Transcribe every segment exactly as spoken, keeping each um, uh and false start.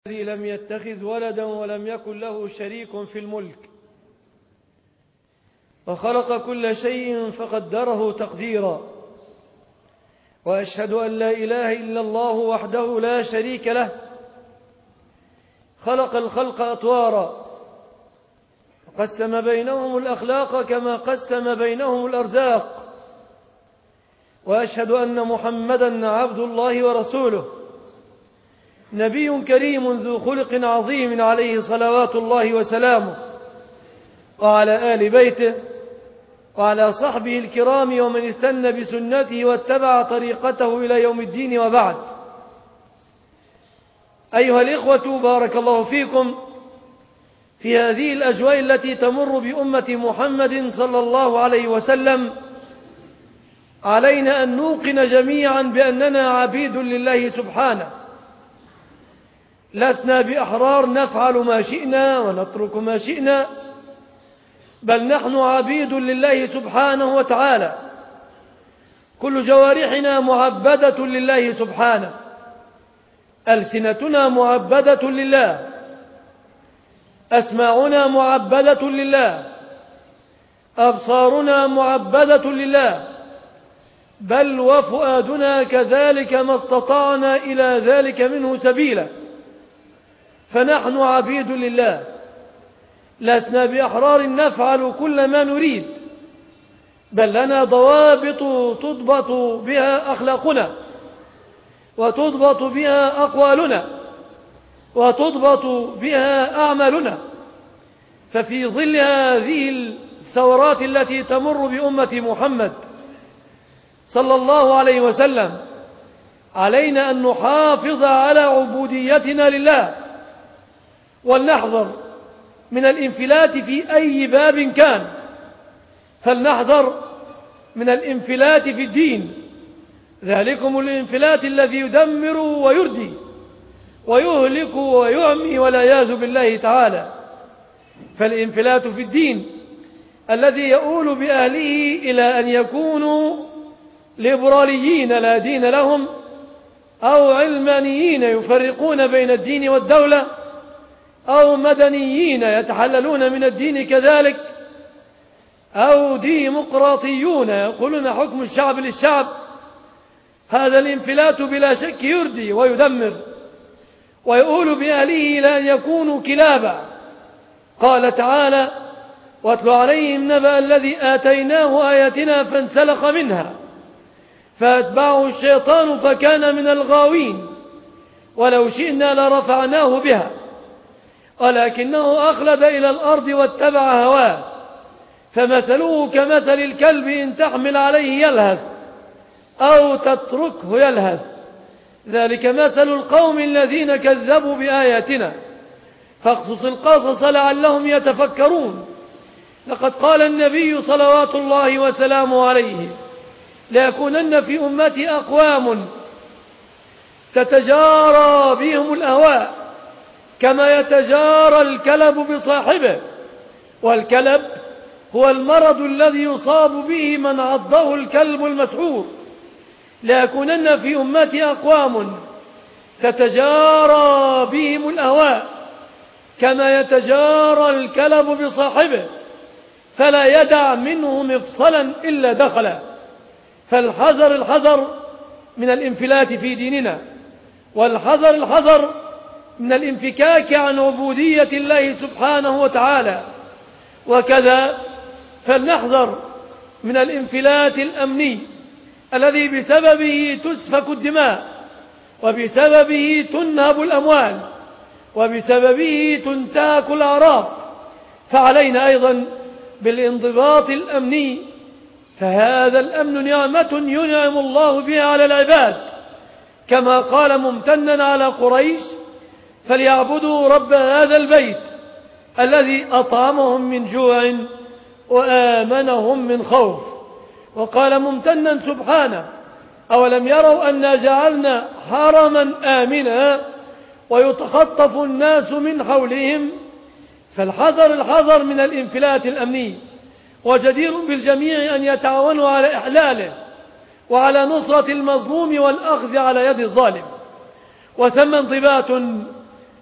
الذي لم يتخذ ولدا ولم يكن له شريك في الملك وخلق كل شيء فقدره تقديرا، وأشهد أن لا إله إلا الله وحده لا شريك له، خلق الخلق أطوارا وقسم بينهم الأخلاق كما قسم بينهم الأرزاق، وأشهد أن محمدا عبد الله ورسوله نبي كريم ذو خلق عظيم عليه صلوات الله وسلامه، وعلى آل بيته وعلى صحبه الكرام ومن استنى بسنته واتبع طريقته إلى يوم الدين. وبعد، أيها الإخوة، بارك الله فيكم. في هذه الأجواء التي تمر بأمة محمد صلى الله عليه وسلم علينا أن نوقن جميعا بأننا عبيد لله سبحانه، لسنا بأحرار نفعل ما شئنا ونترك ما شئنا، بل نحن عبيد لله سبحانه وتعالى. كل جوارحنا معبدة لله سبحانه، ألسنتنا معبدة لله، أسماعنا معبدة لله، أبصارنا معبدة لله، بل وفؤادنا كذلك ما استطعنا إلى ذلك منه سبيلا، فنحن عبيد لله، لسنا بأحرار نفعل كل ما نريد، بل لنا ضوابط تضبط بها أخلاقنا، وتضبط بها أقوالنا، وتضبط بها أعمالنا. ففي ظل هذه الثورات التي تمر بأمة محمد صلى الله عليه وسلم علينا أن نحافظ على عبوديتنا لله، ولنحذر من الانفلات في أي باب كان، فلنحذر من الانفلات في الدين، ذلكم الانفلات الذي يدمر ويردي ويهلك ويعمي والعياذ بالله تعالى. فالانفلات في الدين الذي يؤول بأهله إلى أن يكونوا ليبراليين لا دين لهم، أو علمانيين يفرقون بين الدين والدولة، أو مدنيين يتحللون من الدين كذلك، أو ديمقراطيون يقولون حكم الشعب للشعب. هذا الانفلات بلا شك يردي ويدمر ويؤول بأهله إلى أن يكونوا كلابا. قال تعالى: واتل عليهم نبأ الذي آتيناه آياتنا فانسلخ منها فأتبعه الشيطان فكان من الغاوين ولو شئنا لرفعناه بها ولكنه أخلد إلى الأرض واتبع هواه فمثله كمثل الكلب إن تحمل عليه يلهث أو تتركه يلهث، ذلك مثل القوم الذين كذبوا بآياتنا فاقصص القصص لعلهم يتفكرون. لقد قال النبي صلوات الله وسلامه عليه: ليكونن في أمتي أقوام تتجارى بهم الأهواء كما يتجارى الكلب بصاحبه، والكلب هو المرض الذي يصاب به من عضه الكلب المسعور. ليكونن في أمتي أقوام تتجارى بهم الأهواء كما يتجارى الكلب بصاحبه فلا يدع منه مفصلا إلا دخله. فالحذر الحذر من الانفلات في ديننا، والحذر الحذر من الانفكاك عن عبودية الله سبحانه وتعالى. وكذا فلنحذر من الانفلات الأمني الذي بسببه تسفك الدماء، وبسببه تنهب الأموال، وبسببه تنتهك الأعراض. فعلينا أيضا بالانضباط الأمني، فهذا الأمن نعمة ينعم الله بها على العباد، كما قال ممتنا على قريش: فليعبدوا رب هذا البيت الذي أطعمهم من جوع وآمنهم من خوف. وقال ممتنا سبحانه: أولم يروا أنا جعلنا حرما آمنا ويتخطف الناس من حولهم. فالحذر الحذر من الانفلات الأمني، وجدير بالجميع أن يتعاونوا على إحلاله وعلى نصرة المظلوم والأخذ على يد الظالم. وثم انضباط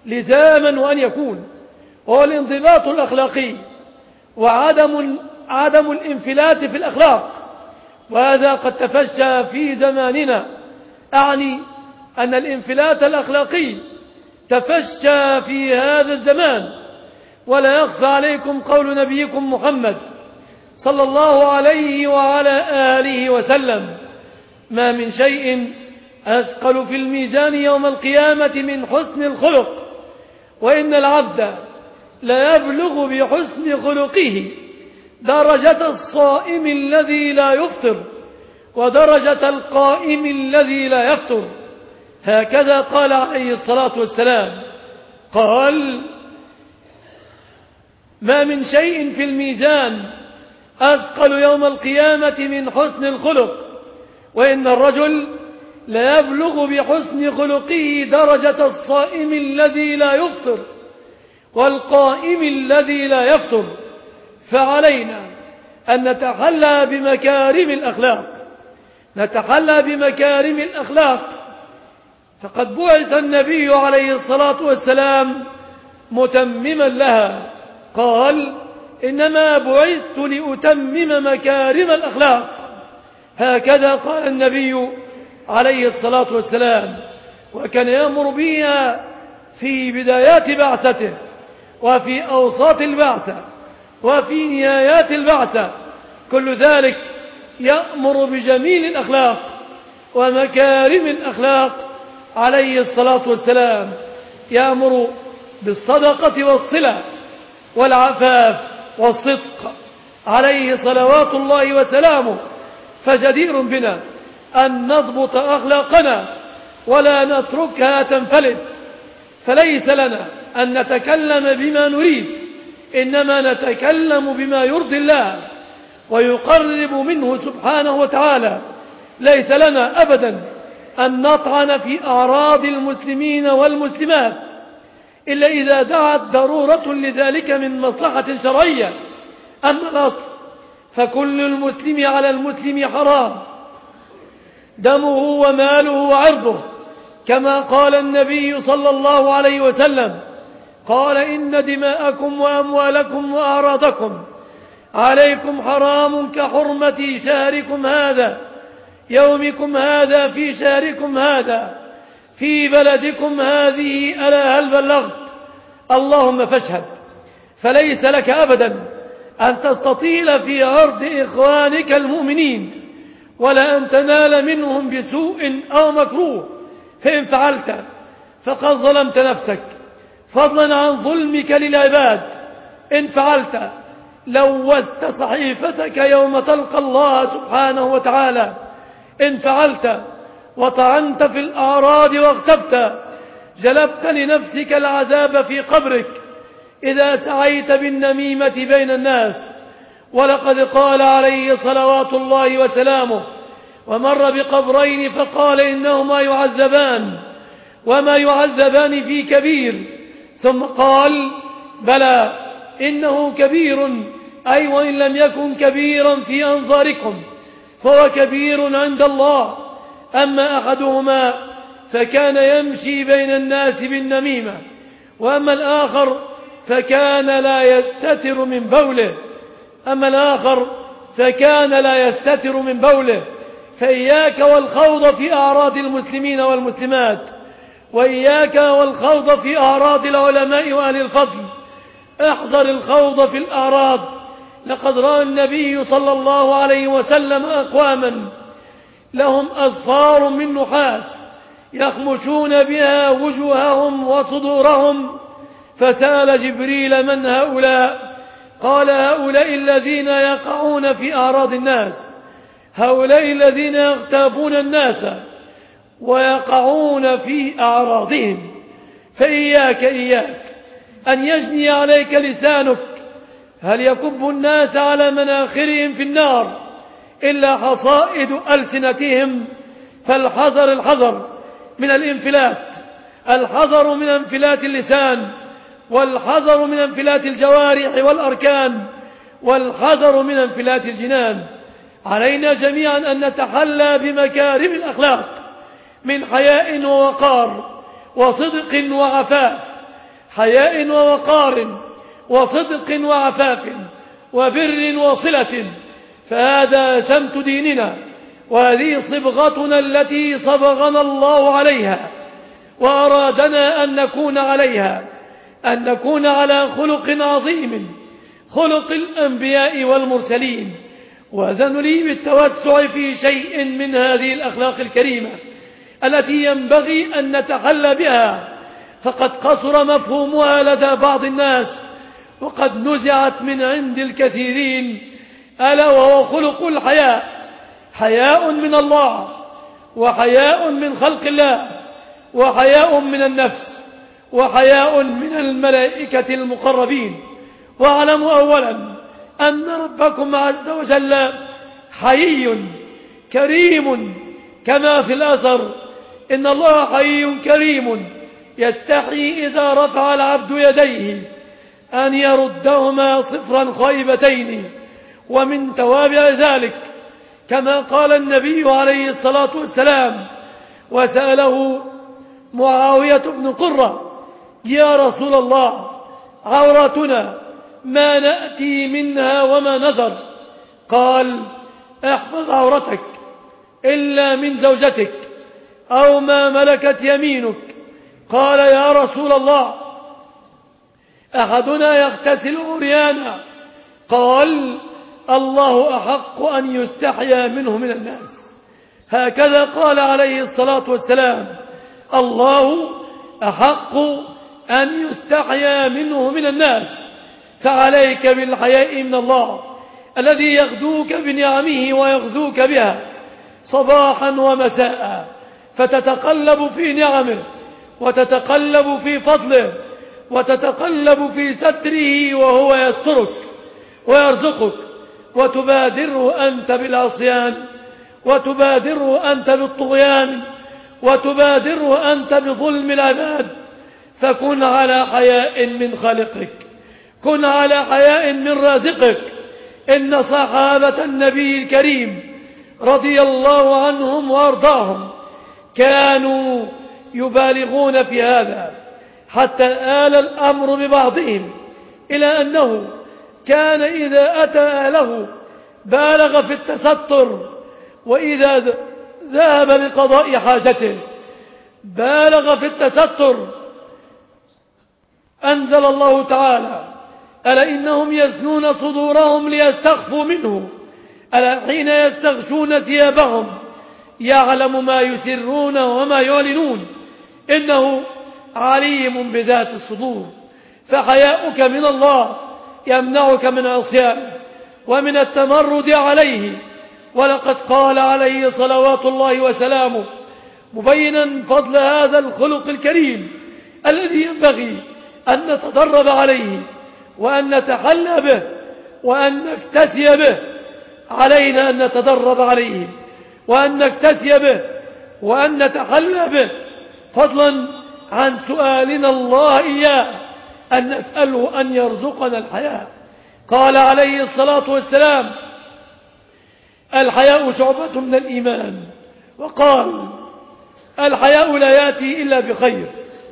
لزاما وأن يكون، وهو الانضباط الأخلاقي وعدم عدم الانفلات في الأخلاق، وهذا قد تفشى في زماننا. أعني أن الانفلات الأخلاقي تفشى في هذا الزمان، ولا يخفى عليكم قول نبيكم محمد صلى الله عليه وعلى آله وسلم: ما من شيء أثقل في الميزان يوم القيامة من حسن الخلق، وإن العبد لا يبلغ بحسن خلقه درجة الصائم الذي لا يفطر ودرجة القائم الذي لا يفطر. هكذا قال عليه الصلاة والسلام. قال: ما من شيء في الميزان أثقل يوم القيامة من حسن الخلق، وإن الرجل لا يبلغ بحسن خلقه درجة الصائم الذي لا يفطر والقائم الذي لا يفطر. فعلينا أن نتحلى بمكارم الأخلاق نتحلى بمكارم الأخلاق فقد بعث النبي عليه الصلاة والسلام متمما لها. قال: إنما بعثت لأتمم مكارم الأخلاق. هكذا قال النبي عليه الصلاة والسلام، وكان يأمر بها في بدايات بعثته وفي أوساط البعثة وفي نهايات البعثة. كل ذلك يأمر بجميل الأخلاق ومكارم الأخلاق عليه الصلاة والسلام. يأمر بالصدقة والصلة والعفاف والصدق عليه صلوات الله وسلامه. فجدير بنا أن نضبط أخلاقنا ولا نتركها تنفلت، فليس لنا أن نتكلم بما نريد، إنما نتكلم بما يرضي الله ويقرب منه سبحانه وتعالى. ليس لنا أبدا أن نطعن في أعراض المسلمين والمسلمات إلا إذا دعت ضرورة لذلك من مصلحة شرعية. أما الأصل فكل المسلم على المسلم حرام، دمه وماله وعرضه، كما قال النبي صلى الله عليه وسلم. قال: إن دماءكم وأموالكم وأعراضكم عليكم حرام كحرمة شهركم هذا يومكم هذا في شهركم هذا في بلدكم هذه، ألا هل بلغت؟ اللهم فاشهد. فليس لك أبدا أن تستطيل في عرض إخوانك المؤمنين ولا أن تنال منهم بسوء أو مكروه، فإن فعلت فقد ظلمت نفسك، فضلا عن ظلمك للعباد. إن فعلت لوثت صحيفتك يوم تلقى الله سبحانه وتعالى. إن فعلت وطعنت في الأعراض واغتبت جلبت لنفسك العذاب في قبرك إذا سعيت بالنميمة بين الناس. ولقد قال عليه صلوات الله وسلامه: ومر بقبرين فقال إنهما يعذبان وما يعذبان في كبير، ثم قال: بلى إنه كبير، أي وإن لم يكن كبيرا في أنظاركم فهو كبير عند الله. أما أحدهما فكان يمشي بين الناس بالنميمة، وأما الآخر فكان لا يستتر من بوله أما الآخر فكان لا يستتر من بوله. فإياك والخوض في أعراض المسلمين والمسلمات، وإياك والخوض في أعراض العلماء وأهل الفضل. احذر الخوض في الأعراض. لقد رأى النبي صلى الله عليه وسلم أقواما لهم أظفار من نحاس يخمشون بها وجوههم وصدورهم، فسأل جبريل: من هؤلاء؟ قال: هؤلاء الذين يقعون في أعراض الناس، هؤلاء الذين يغتابون الناس ويقعون في أعراضهم. فإياك إياك أن يجني عليك لسانك. هل يكب الناس على مناخرهم في النار إلا حصائد ألسنتهم؟ فالحذر الحذر من الانفلات، الحذر من انفلات اللسان، والحذر من انفلات الجوارح والأركان، والحذر من انفلات الجنان. علينا جميعا أن نتحلى بمكارم الأخلاق من حياء ووقار وصدق وعفاف، حياء ووقار وصدق وعفاف وبر وصلة، فهذا سمت ديننا، وهذه صبغتنا التي صبغنا الله عليها وأرادنا أن نكون عليها، أن نكون على خلق عظيم، خلق الأنبياء والمرسلين. وأذن لي بالتوسع في شيء من هذه الأخلاق الكريمة التي ينبغي أن نتحلى بها، فقد قصر مفهومها لدى بعض الناس وقد نزعت من عند الكثيرين، ألا وهو خلق الحياء. حياء من الله، وحياء من خلق الله، وحياء من النفس، وحياء من الملائكة المقربين. واعلموا أولا أن ربكم عز وجل حيي كريم، كما في الأثر إن الله حيي كريم يستحي إذا رفع العبد يديه أن يردهما صفرا خائبتين. ومن توابع ذلك كما قال النبي عليه الصلاة والسلام وسأله معاوية بن قرة: يا رسول الله، عوراتنا ما نأتي منها وما نذر؟ قال: احفظ عورتك إلا من زوجتك أو ما ملكت يمينك. قال: يا رسول الله، أحدنا يغتسل عريانا؟ قال: الله أحق أن يستحيا منه من الناس. هكذا قال عليه الصلاة والسلام: الله أحق أن يستحيا منه من الناس. فعليك بالحياء من الله الذي يغدوك بنعمه ويغذوك بها صباحا ومساء، فتتقلب في نعمه وتتقلب في فضله وتتقلب في ستره وهو يسترك ويرزقك، وتبادره أنت بالعصيان، وتبادره أنت بالطغيان، وتبادره أنت بظلم العباد. فكن على حياء من خالقك، كن على حياء من رازقك. إن صحابة النبي الكريم رضي الله عنهم وأرضاهم كانوا يبالغون في هذا، حتى آل الأمر ببعضهم إلى أنه كان إذا أتى أهله بالغ في التستر، وإذا ذهب لقضاء حاجته بالغ في التستر. أنزل الله تعالى: ألا إنهم يثنون صدورهم ليستخفوا منه، ألا حين يستغشون ثيابهم يعلم ما يسرون وما يعلنون، إنه عليم بذات الصدور. فحياؤك من الله يمنعك من عصيانه ومن التمرد عليه. ولقد قال عليه صلوات الله وسلامه مبينا فضل هذا الخلق الكريم الذي ينبغي أن نتدرب عليه وأن نتحلى به وأن نكتسي به. علينا أن نتدرب عليه وأن نكتسي به وأن نتحلى به، فضلا عن سؤالنا الله إياه أن نسأله أن يرزقنا الحياء. قال عليه الصلاة والسلام: الحياء شعبة من الإيمان. وقال: الحياء لا يأتي إلا بخير.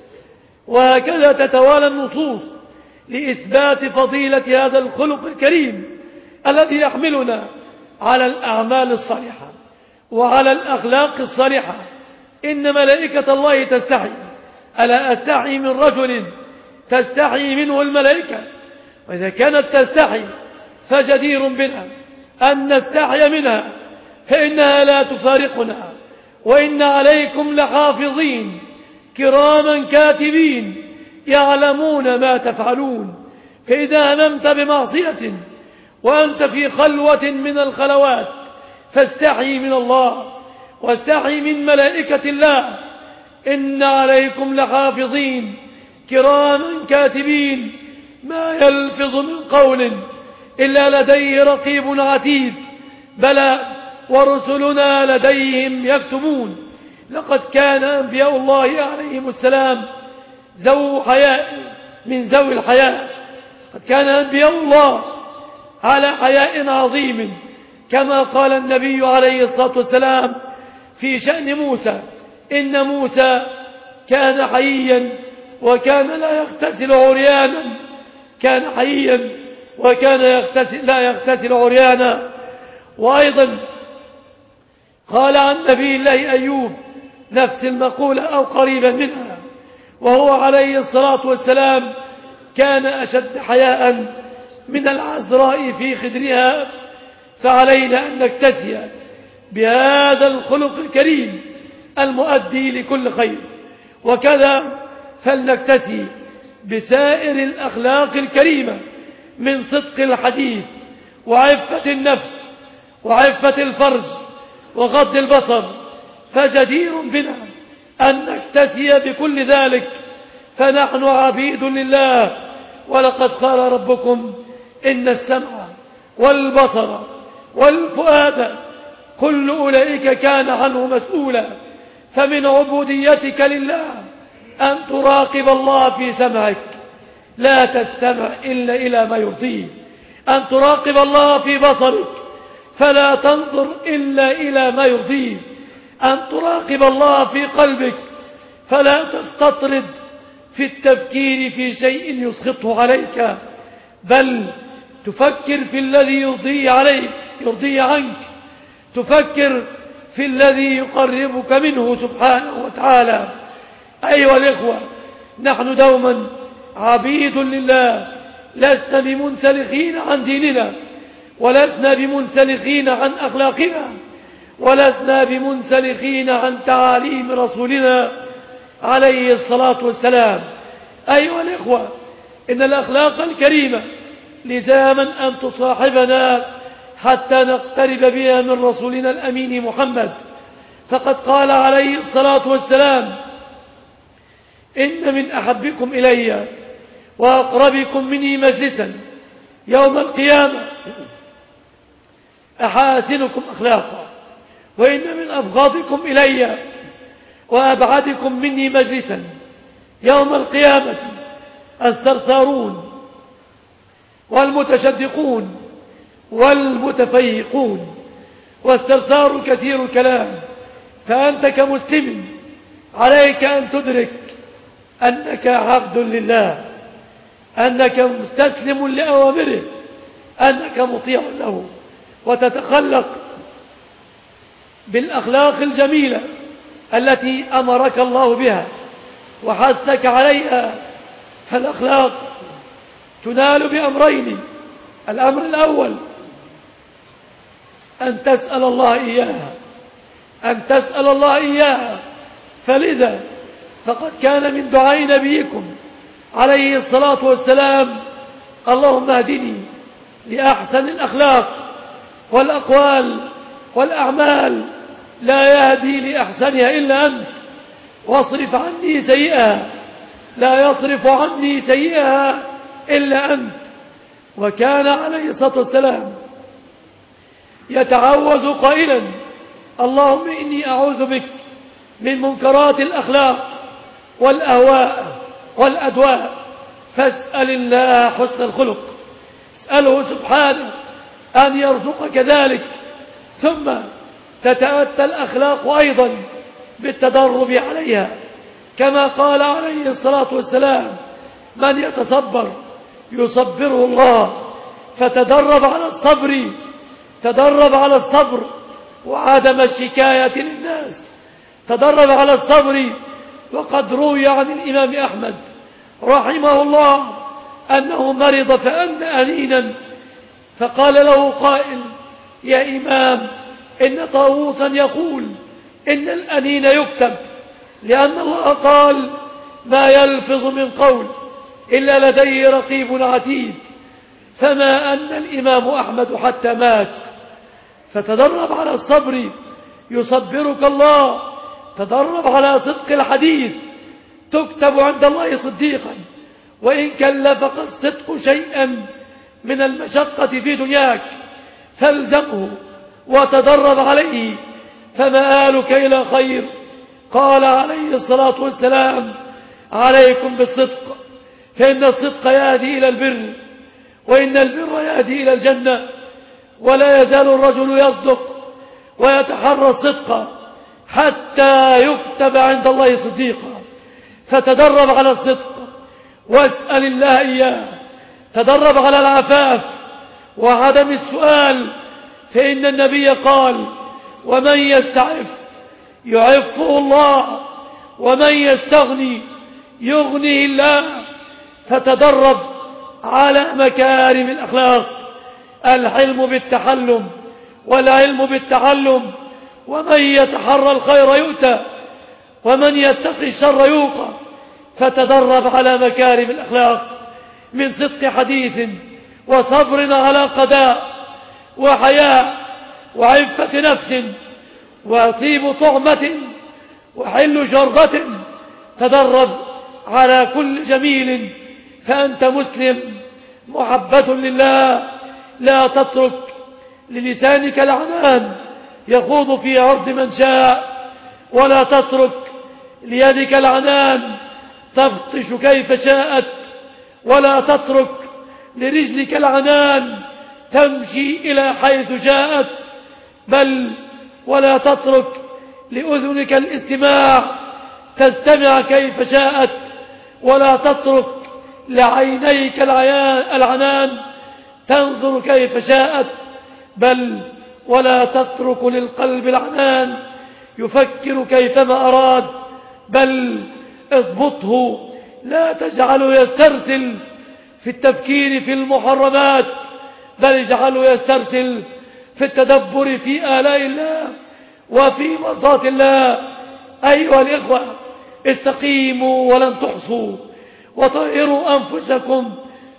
وهكذا تتوالى النصوص لإثبات فضيلة هذا الخلق الكريم الذي يحملنا على الأعمال الصالحة وعلى الأخلاق الصالحة. إن ملائكة الله تستحي، ألا أستحي من رجل تستحي منه الملائكة؟ وإذا كانت تستحي فجدير بنا أن نستحي منها، فإنها لا تفارقنا. وإن عليكم لحافظين كراما كاتبين يعلمون ما تفعلون. فإذا هممت بمعصية وأنت في خلوة من الخلوات فاستحي من الله واستحي من ملائكة الله. إن عليكم لحافظين كراما كاتبين ما يلفظ من قول إلا لديه رقيب عتيد. بلى ورسلنا لديهم يكتبون. لقد كان أنبياء الله عليهم السلام ذو حياء من ذوي الحياء. قد كان أنبياء الله على حياء عظيم، كما قال النبي عليه الصلاة والسلام في شأن موسى: إن موسى كان حييا وكان لا يغتسل عريانا، كان حيا وكان يغتسل لا يغتسل عريانا. وأيضا قال عن نبي الله أيوب نفس المقولة أو قريبا منها، وهو عليه الصلاة والسلام كان أشد حياء من العذراء في خدرها. فعلينا أن نكتسي بهذا الخلق الكريم المؤدي لكل خير، وكذا فلنكتسي بسائر الأخلاق الكريمة من صدق الحديث وعفة النفس وعفة الفرج وغض البصر. فجدير بنا أن نكتسي بكل ذلك، فنحن عبيد لله. ولقد قال ربكم إن السمع والبصر والفؤاد كل أولئك كان عنه مسؤولا. فمن عبوديتك لله أن تراقب الله في سمعك، لا تستمع إلا إلى ما يرضيه، أن تراقب الله في بصرك فلا تنظر إلا إلى ما يرضيه، أن تراقب الله في قلبك فلا تستطرد في التفكير في شيء يسخطه عليك، بل تفكر في الذي يرضي عليك يرضي عنك، تفكر في الذي يقربك منه سبحانه وتعالى. أيها الإخوة، نحن دوما عبيد لله، لسنا بمنسلخين عن ديننا، ولسنا بمنسلخين عن أخلاقنا، ولسنا بمنسلخين عن تعاليم رسولنا عليه الصلاة والسلام. أيها الإخوة، إن الأخلاق الكريمة لزاما أن تصاحبنا حتى نقترب بها من رسولنا الأمين محمد. فقد قال عليه الصلاة والسلام: إن من أحبكم إلي وأقربكم مني مجلسا يوم القيامة أحاسنكم أخلاقا، وإن من أبغضكم إلي وأبعدكم مني مجلسا يوم القيامة الثرثارون والمتشدقون والمتفيقون. والثرثار كثير الكلام، فأنت كمسلم عليك أن تدرك أنك عبد لله، أنك مستسلم لأوامره، أنك مطيع له، وتتخلق بالأخلاق الجميلة التي أمرك الله بها وحثك عليها. فالأخلاق تنال بأمرين: الأمر الأول أن تسأل الله إياها، أن تسأل الله إياها. فلذا فقد كان من دعاء نبيكم عليه الصلاة والسلام: اللهم اهدني لأحسن الأخلاق والأقوال والأعمال، لا يهدي لأحسنها إلا أنت، واصرف عني سيئها، لا يصرف عني سيئها إلا أنت. وكان عليه الصلاة والسلام يتعوذ قائلا: اللهم إني أعوذ بك من منكرات الأخلاق والأهواء والأدواء. فاسأل الله حسن الخلق، اسأله سبحانه أن يرزقك ذلك. ثم تتأتى الأخلاق أيضا بالتدرب عليها، كما قال عليه الصلاة والسلام: من يتصبر يصبره الله. فتدرب على الصبر، تدرب على الصبر وعدم الشكاية للناس، تدرب على الصبر. وقد روي عن الإمام أحمد رحمه الله أنه مرض فأن أنينا، فقال له قائل: يا إمام، إن طاووسا يقول إن الأنين يكتب، لأن الله قال: ما يلفظ من قول إلا لديه رقيب عتيد. فما أن الإمام أحمد حتى مات. فتدرب على الصبر يصبرك الله، تدرب على صدق الحديث تكتب عند الله صديقا، وإن كلفك الصدق شيئا من المشقة في دنياك فالزمه وتدرب عليه، فمآلك إلى خير. قال عليه الصلاة والسلام: عليكم بالصدق، فإن الصدق يهدي إلى البر، وإن البر يهدي إلى الجنة. ولا يزال الرجل يصدق ويتحرى الصدق حتى يكتب عند الله صديقا. فتدرب على الصدق واسأل الله إياه. تدرب على العفاف وعدم السؤال، فإن النبي قال: ومن يستعف يعفه الله، ومن يستغني يغنيه الله. فتدرب على مكارم الأخلاق، الحلم بالتحلم والعلم بالتعلم. ومن يتحرى الخير يؤتى، ومن يتقي الشر يوقى. فتدرب على مكارم الأخلاق من صدق حديث وصبر على قضاء وحياء وعفة نفس وطيب طعمة وحل شربة. تدرب على كل جميل، فأنت مسلم محبة لله. لا تترك للسانك العنان يخوض في عرض من شاء، ولا تترك ليدك العنان تبطش كيف شاءت، ولا تترك لرجلك العنان تمشي إلى حيث شاءت، بل ولا تترك لأذنك الاستماع تستمع كيف شاءت، ولا تترك لعينيك العنان تنظر كيف شاءت، بل ولا تترك للقلب العنان يفكر كيفما أراد، بل اضبطه. لا تجعله يسترسل في التفكير في المحرمات، بل اجعله يسترسل في التدبر في آلاء الله وفي مرضات الله. أيها الإخوة، استقيموا ولن تحصوا، وطهروا أنفسكم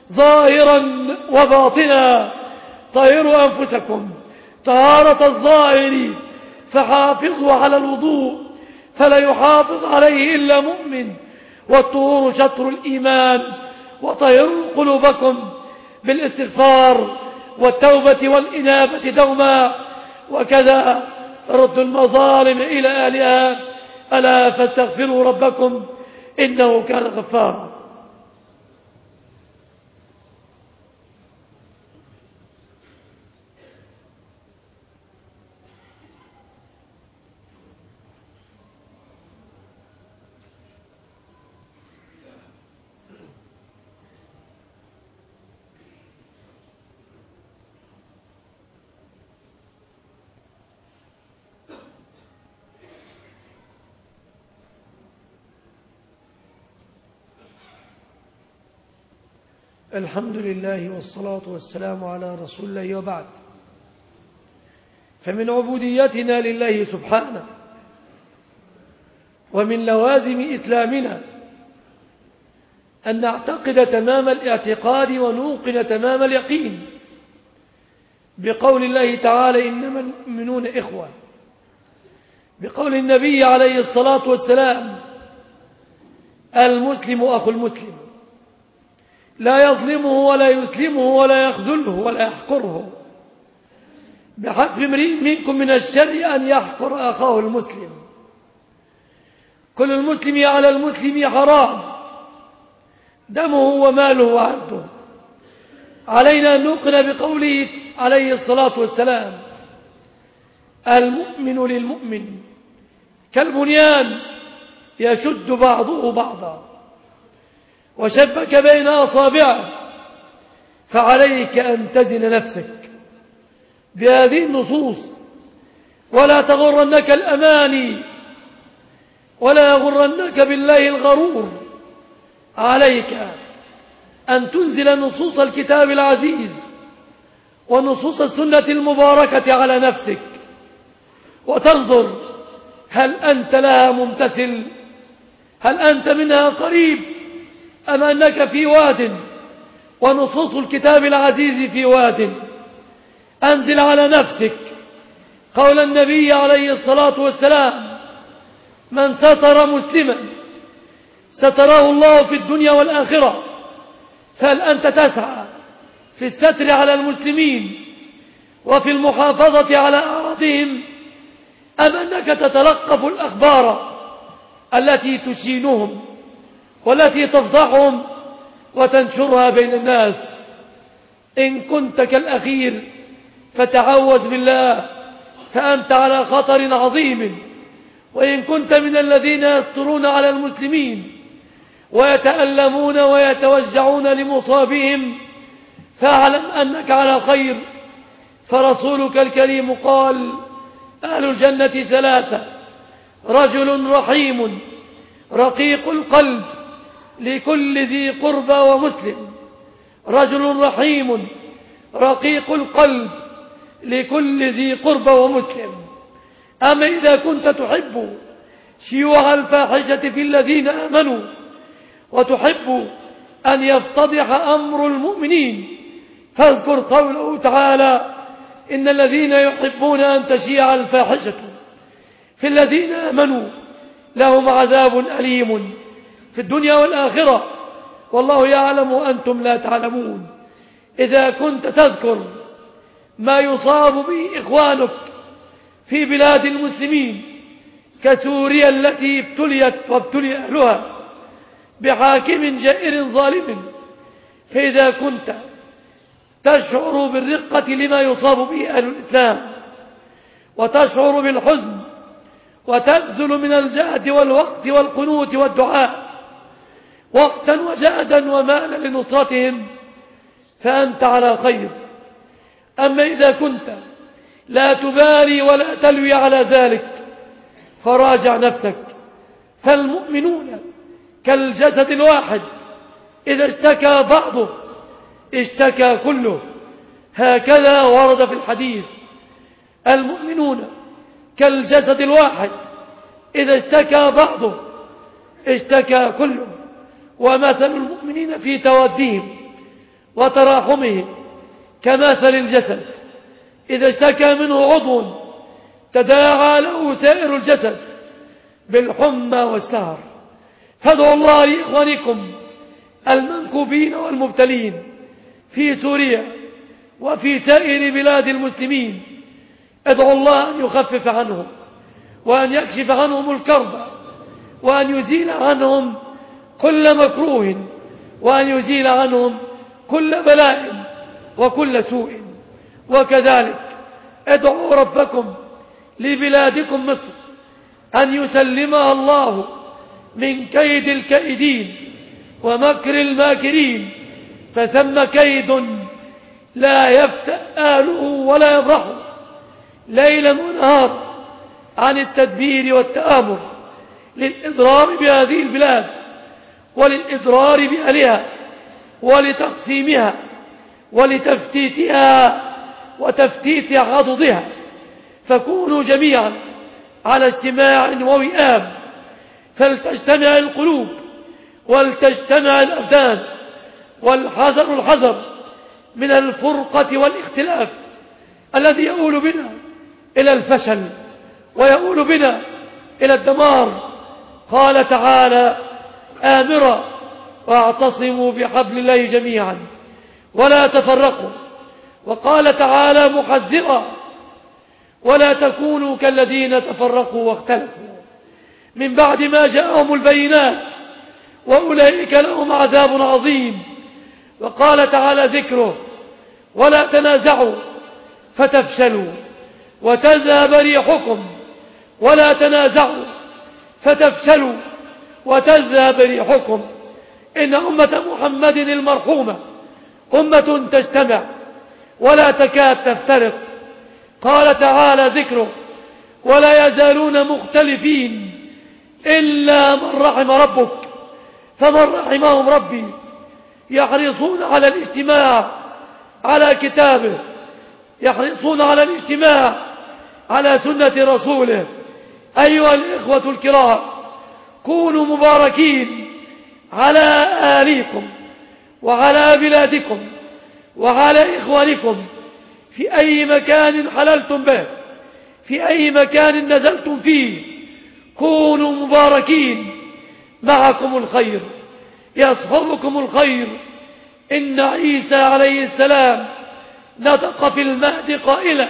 ظاهرا وباطنا. طهروا أنفسكم طهارة الظاهر، فحافظوا على الوضوء فلا يحافظ عليه إلا مؤمن، والطهور شطر الإيمان. وطهروا قلوبكم بالاستغفار والتوبة والإنابة دوما، وكذا رد المظالم إلى أهلها. ألا فاستغفروا ربكم إنه كان غفارا. الحمد لله والصلاة والسلام على رسول الله، وبعد. فمن عبوديتنا لله سبحانه ومن لوازم إسلامنا أن نعتقد تمام الاعتقاد ونوقن تمام اليقين بقول الله تعالى: إنما المؤمنون إخوة، بقول النبي عليه الصلاة والسلام: المسلم أخو المسلم، لا يظلمه ولا يسلمه ولا يخذله ولا يحقره. بحسب امرئ منكم من الشر أن يحقر أخاه المسلم. كل المسلم على المسلم حرام، دمه وماله وعرضه. علينا أن نوقن بقوله عليه الصلاة والسلام: المؤمن للمؤمن كالبنيان يشد بعضه بعضا، وشبك بين أصابعه. فعليك أن تزن نفسك بهذه النصوص، ولا تغرنك الأماني، ولا يغرنك بالله الغرور. عليك أن تنزل نصوص الكتاب العزيز ونصوص السنة المباركة على نفسك، وتنظر هل أنت لها ممتثل، هل أنت منها قريب، أم أنك في واد ونصوص الكتاب العزيز في واد. أنزل على نفسك قول النبي عليه الصلاة والسلام: من ستر مسلما ستره الله في الدنيا والآخرة. فهل أنت تسعى في الستر على المسلمين وفي المحافظة على أعراضهم، أم أنك تتلقف الأخبار التي تشينهم والتي تفضحهم وتنشرها بين الناس؟ إن كنت كالأخير فتعوذ بالله، فأنت على خطر عظيم. وإن كنت من الذين يسترون على المسلمين ويتألمون ويتوجعون لمصابهم، فاعلم أنك على خير. فرسولك الكريم قال: أهل الجنة ثلاثة: رجل رحيم رقيق القلب لكل ذي قربى ومسلم، رجل رحيم رقيق القلب لكل ذي قربى ومسلم. أما إذا كنت تحب شيوع الفاحشة في الذين آمنوا وتحب أن يفتضح أمر المؤمنين، فاذكر قوله تعالى: إن الذين يحبون أن تشيع الفاحشة في الذين آمنوا لهم عذاب أليم في الدنيا والآخرة والله يعلم وأنتم لا تعلمون. إذا كنت تذكر ما يصاب به إخوانك في بلاد المسلمين كسوريا التي ابتليت وابتلي أهلها بحاكم جائر ظالم، فإذا كنت تشعر بالرقة لما يصاب به أهل الإسلام وتشعر بالحزن وتبذل من الجهد والوقت والقنوت والدعاء وقتا وجهدا ومالا لنصرتهم، فأنت على خير. أما إذا كنت لا تبالي ولا تلوي على ذلك فراجع نفسك، فالمؤمنون كالجسد الواحد إذا اشتكى بعضه اشتكى كله، هكذا ورد في الحديث: المؤمنون كالجسد الواحد إذا اشتكى بعضه اشتكى كله. ومثل المؤمنين في تودهم وتراحمهم كمثل الجسد إذا اشتكى منه عضو تداعى له سائر الجسد بالحمى والسهر. فادعوا الله لإخوانكم المنكوبين والمبتلين في سوريا وفي سائر بلاد المسلمين، ادعوا الله أن يخفف عنهم وأن يكشف عنهم الكرب وأن يزيل عنهم كل مكروه وأن يزيل عنهم كل بلاء وكل سوء. وكذلك ادعوا ربكم لبلادكم مصر أن يسلمها الله من كيد الكائدين ومكر الماكرين، فثم كيد لا يفتأ آله ولا يبرح ليلا ونهارا عن التدبير والتآمر للإضرار بهذه البلاد وللإضرار بأهلها ولتقسيمها ولتفتيتها وتفتيت عضدها. فكونوا جميعا على اجتماع ووئام، فلتجتمع القلوب ولتجتمع الأبدان، والحذر الحذر من الفرقة والاختلاف الذي يؤول بنا إلى الفشل ويؤول بنا إلى الدمار. قال تعالى آمرا: واعتصموا بحبل الله جميعا ولا تفرقوا. وقال تعالى محذرا: ولا تكونوا كالذين تفرقوا واختلفوا من بعد ما جاءهم البينات وأولئك لهم عذاب عظيم. وقال تعالى ذكره: ولا تنازعوا فتفشلوا وتذهب ريحكم. ولا تنازعوا فتفشلوا وتذهب ريحكم. إن أمة محمد المرحومة أمة تجتمع ولا تكاد تفترق. قال تعالى ذكره: ولا يزالون مختلفين إلا من رحم ربك. فمن رحمهم ربي يحرصون على الاجتماع على كتابه، يحرصون على الاجتماع على سنة رسوله. أيها الإخوة الكرام، كونوا مباركين على آليكم وعلى بلادكم وعلى إخوانكم في أي مكان حللتم به، في أي مكان نزلتم فيه، كونوا مباركين. معكم الخير، يصحبكم الخير. إن عيسى عليه السلام نطق في المهد قائلا: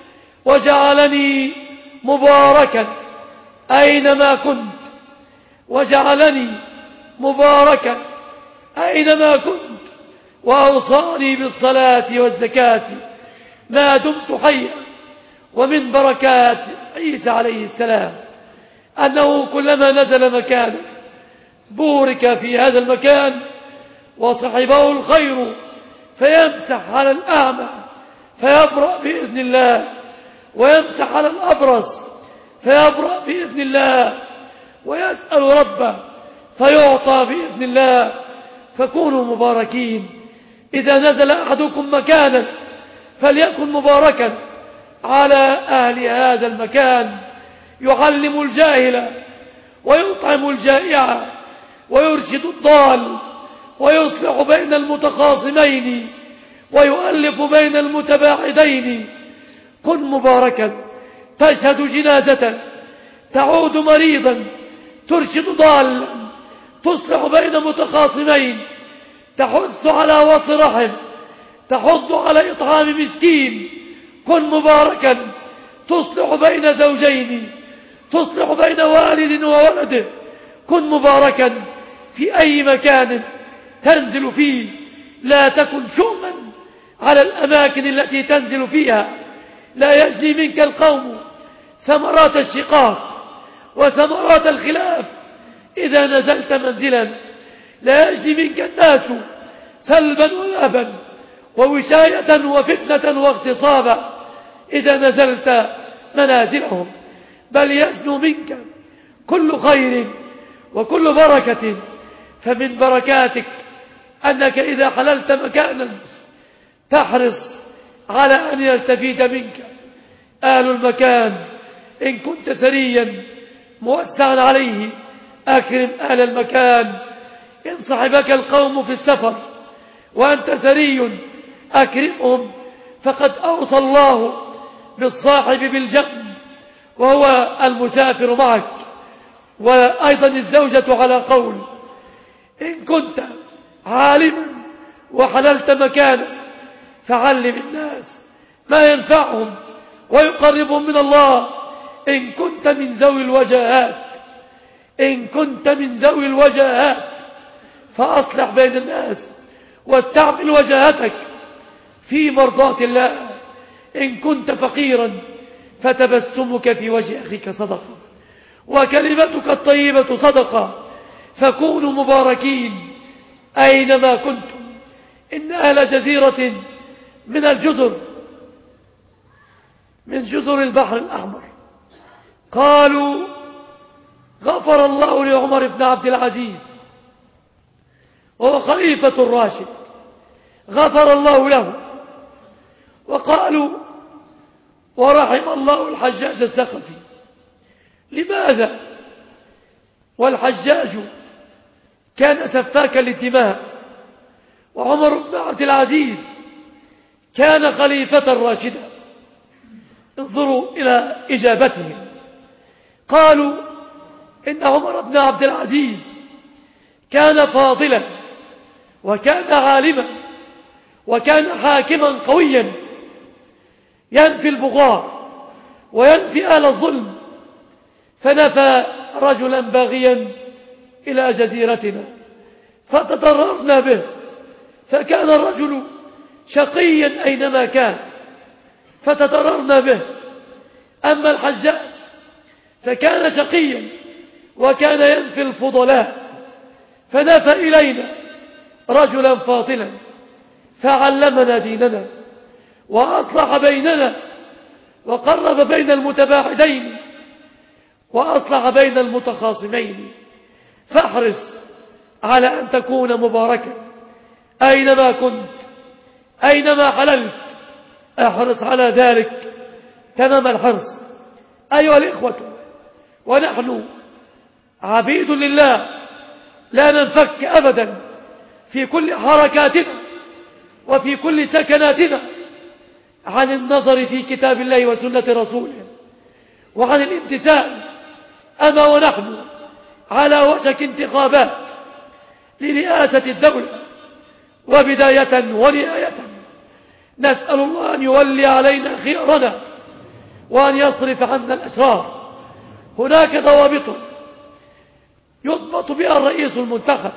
وجعلني مباركا أينما كنت، وجعلني مباركا أينما كنت، وأوصاني بالصلاة والزكاة ما دمت حيا. ومن بركات عيسى عليه السلام أنه كلما نزل مكانا بورك في هذا المكان وصحبه الخير فيمسح على الأعمى فيبرأ بإذن الله، ويمسح على الأبرص فيبرأ بإذن الله، ويسأل ربه فيعطى بإذن الله. فكونوا مباركين. إذا نزل أحدكم مكانا فليكن مباركا على أهل هذا المكان، يعلم الجاهل ويطعم الجائع ويرشد الضال ويصلح بين المتخاصمين ويؤلف بين المتباعدين. كن مباركا، تشهد جنازة، تعود مريضا، ترشد ضالا، تصلح بين متخاصمين، تحث على وصل رحم، تحض على إطعام مسكين. كن مباركا، تصلح بين زوجين، تصلح بين والد وولده. كن مباركا في أي مكان تنزل فيه، لا تكن شؤما على الأماكن التي تنزل فيها. لا يجني منك القوم ثمرات الشقاق وثمرات الخلاف إذا نزلت منزلا. لا يجني منك الناس سلبا وذهبا ووشاية وفتنة واغتصابا إذا نزلت منازلهم، بل يجنو منك كل خير وكل بركة. فمن بركاتك أنك إذا حللت مكانا تحرص على أن يستفيد منك أهل المكان. إن كنت سريا موسعا عليه أكرم أهل المكان. إن صحبك القوم في السفر وأنت سري أكرمهم، فقد أوصى الله بالصاحب بالجنب وهو المسافر معك. وأيضا الزوجة على قول. إن كنت عالما وحللت مكانا فعلم الناس ما ينفعهم ويقربهم من الله. إن كنت من ذوي الوجاهات إن كنت من ذوي الوجاهات فأصلح بين الناس واستعمل وجاهتك في مرضاة الله. إن كنت فقيرا فتبسمك في وجه أخيك صدقة، وكلمتك الطيبة صدقة. فكونوا مباركين أينما كنتم. إن أهل جزيرة من الجزر من جزر البحر الأحمر قالوا غفر الله لعمر بن عبد العزيز وهو خليفة الراشد، غفر الله له. وقالوا ورحم الله الحجاج الثقفي. لماذا؟ والحجاج كان سفاكا للدماء، وعمر بن عبد العزيز كان خليفة راشدا. انظروا إلى إجابتهم. قالوا إن عمر بن عبد العزيز كان فاضلا وكان عالما وكان حاكما قويا ينفي البغاء وينفي أهل الظلم، فنفى رجلا باغيا إلى جزيرتنا فتضررنا به، فكان الرجل شقيا أينما كان فتضررنا به. أما الحجاج فكان شقيا وكان ينفي الفضلاء، فنفى إلينا رجلا فاضلا فعلمنا ديننا وأصلح بيننا وقرب بين المتباعدين وأصلح بين المتخاصمين. فاحرص على أن تكون مباركا أينما كنت، أينما حللت، احرص على ذلك تمام الحرص. أيها الإخوة، ونحن عبيد لله لا ننفك أبدا في كل حركاتنا وفي كل سكناتنا عن النظر في كتاب الله وسنة رسوله وعن الامتثال. أما ونحن على وشك انتخابات لرئاسة الدولة وبداية ونهاية، نسأل الله أن يولي علينا خيارنا وأن يصرف عنا الأشرار. هناك ضوابط يضبط بها الرئيس المنتخب.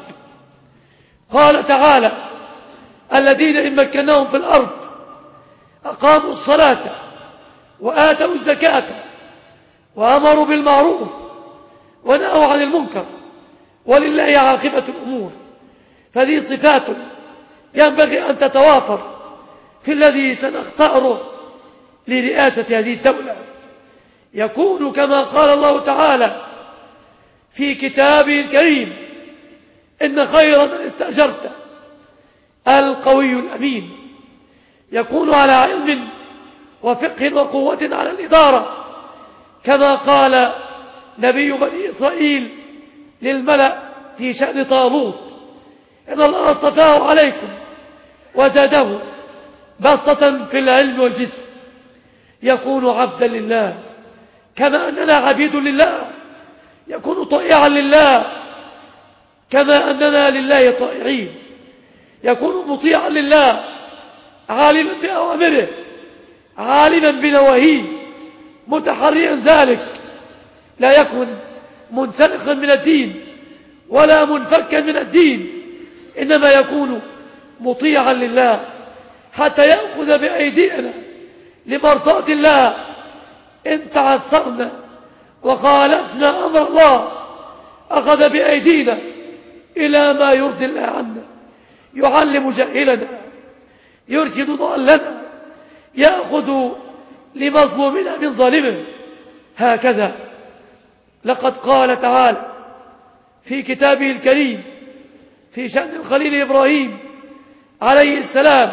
قال تعالى: الذين إن مكناهم في الأرض أقاموا الصلاة وآتوا الزكاة وأمروا بالمعروف ونهوا عن المنكر ولله عاقبة الأمور. فهذه صفات ينبغي أن تتوافر في الذي سنختاره لرئاسة هذه الدولة. يكون كما قال الله تعالى في كتابه الكريم: إن خير من استأجرت القوي الأمين. يكون على علم وفقه وقوة على الإدارة، كما قال نبي بني إسرائيل للملأ في شأن طالوت: إن الله اصطفاه عليكم وزاده بسطة في العلم والجسم. يكون عبدا لله كما أننا عبيد لله، يكون طائعا لله كما أننا لله طائعين، يكون مطيعا لله عالما بأوامره عالما بنواهيه متحريا ذلك، لا يكن منسلخا من الدين ولا منفكا من الدين، إنما يكون مطيعا لله حتى يأخذ بأيدينا لمرضاة الله. إن تعثرنا وخالفنا أمر الله أخذ بأيدينا إلى ما يرضي الله عنا، يعلم جاهلنا، يرشد ضالنا، يأخذ لمظلومنا من ظالمه. هكذا لقد قال تعالى في كتابه الكريم في شأن الخليل إبراهيم عليه السلام: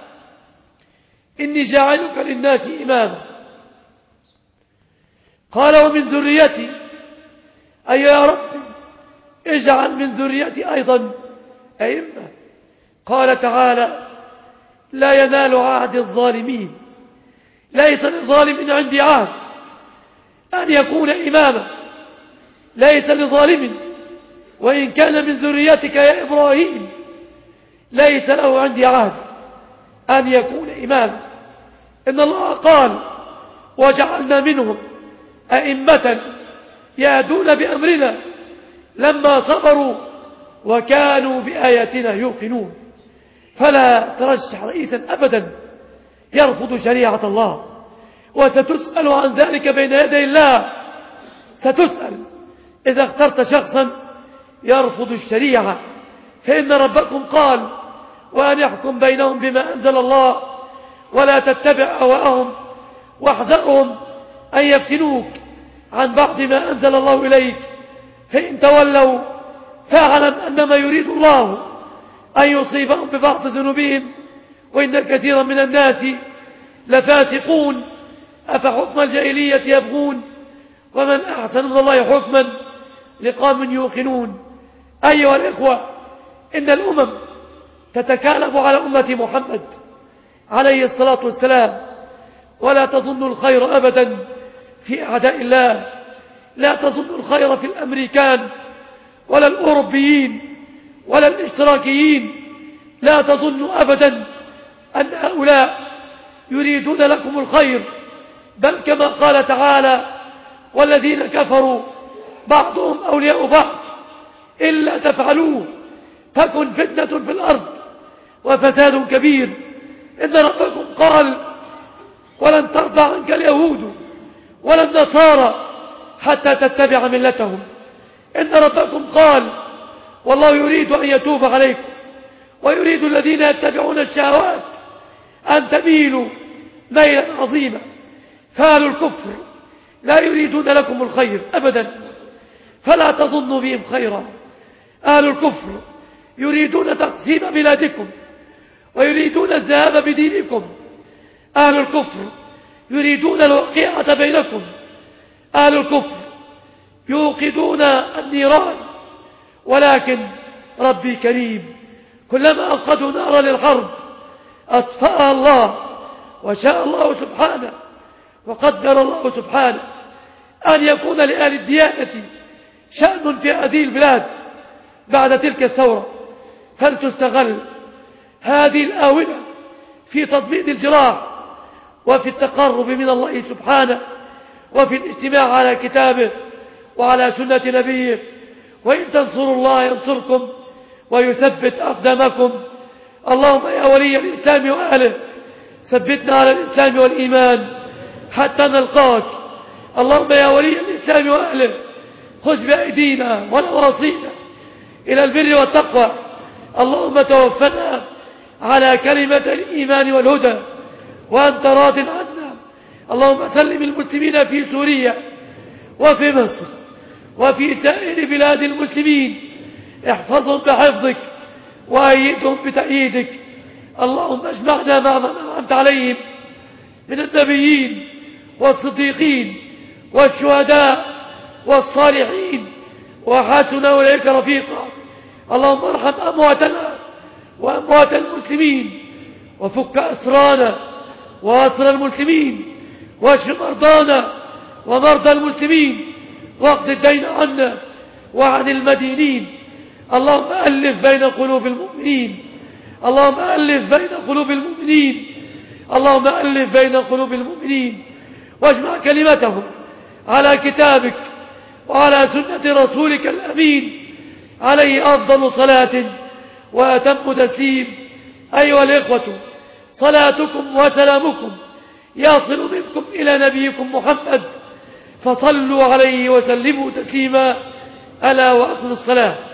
إني جاعلك للناس إماما. قال: ومن ذريتي، أي يا رب اجعل من ذريتي أيضا أئمة. قال تعالى: لا ينال عهد الظالمين. ليس لظالم عندي عهد أن يكون إماما، ليس لظالم وإن كان من ذريتك يا إبراهيم ليس له عندي عهد أن يكون إماما. إن الله قال: وجعلنا منهم أئمة يهدون بأمرنا لما صبروا وكانوا بآياتنا يوقنون. فلا ترشح رئيسا أبدا يرفض شريعة الله، وستسأل عن ذلك بين يدي الله. ستسأل إذا اخترت شخصا يرفض الشريعة، فإن ربكم قال: وأن يحكم بينهم بما أنزل الله ولا تتبع أهواءهم واحذرهم أن يفتنوك عن بعض ما أنزل الله إليك، فإن تولوا فاعلم أنما يريد الله أن يصيبهم ببعض ذنوبهم وإن كثيرا من الناس لفاسقون. أفحكم الجاهلية يبغون ومن أحسن من الله حكما لقوم يوقنون. أيها الإخوة، إن الأمم تتكالب على أمة محمد عليه الصلاة والسلام، ولا تظن الخير أبدا في أعداء الله. لا تظن الخير في الأمريكان ولا الأوروبيين ولا الاشتراكيين. لا تظن أبدا أن هؤلاء يريدون لكم الخير، بل كما قال تعالى: والذين كفروا بعضهم أولياء بعض إلا تفعلوه تكن فتنة في الأرض وفساد كبير. إن ربكم قال: ولن ترضى عنك اليهود ولا النصارى حتى تتبع ملتهم. إن ربكم قال: والله يريد أن يتوب عليكم ويريد الذين يتبعون الشهوات أن تميلوا ميلا عظيما. فأهل الكفر لا يريدون لكم الخير أبدا، فلا تظنوا بهم خيرا. أهل الكفر يريدون تقسيم بلادكم ويريدون الذهاب بدينكم. أهل الكفر يريدون الوقيعة بينكم. أهل الكفر يوقدون النيران، ولكن ربي كريم، كلما أوقدوا نارا للحرب أطفأها الله، وشاء الله سبحانه وقدر الله سبحانه أن يكون لأهل الديانة شأن في هذه البلاد بعد تلك الثورة، فلتستغل هذه الآونة في تضميد الجراح وفي التقرب من الله سبحانه وفي الاجتماع على كتابه وعلى سنة نبيه. وإن تنصروا الله ينصركم ويثبت أقدامكم. اللهم يا ولي الإسلام وأهله ثبتنا على الإسلام والإيمان حتى نلقاك. اللهم يا ولي الإسلام وأهله خذ بأيدينا ونواصينا إلى البر والتقوى. اللهم توفنا على كلمة الإيمان والهدى وأنت راض عنا. اللهم سلم المسلمين في سوريا وفي مصر وفي سائر بلاد المسلمين، احفظهم بحفظك وأيدهم بتأييدك. اللهم اجمعنا مع من أنعمت عليهم من النبيين والصديقين والشهداء والصالحين وحسن أولئك رفيقا. اللهم ارحم أمواتنا وأموات المسلمين وفك أسرانا وأسر المسلمين واشف مرضانا ومرضى المسلمين واقض الدين عنا وعن المدينين. اللهم ألف بين قلوب المؤمنين اللهم ألف بين قلوب المؤمنين اللهم ألف بين قلوب المؤمنين واجمع كلمتهم على كتابك وعلى سنة رسولك الأمين عليه أفضل صلاة وأتم تسليم. أيها الإخوة، صلاتكم وسلامكم يصل منكم إلى نبيكم محمد، فصلوا عليه وسلموا تسليما. ألا وأقم الصلاة.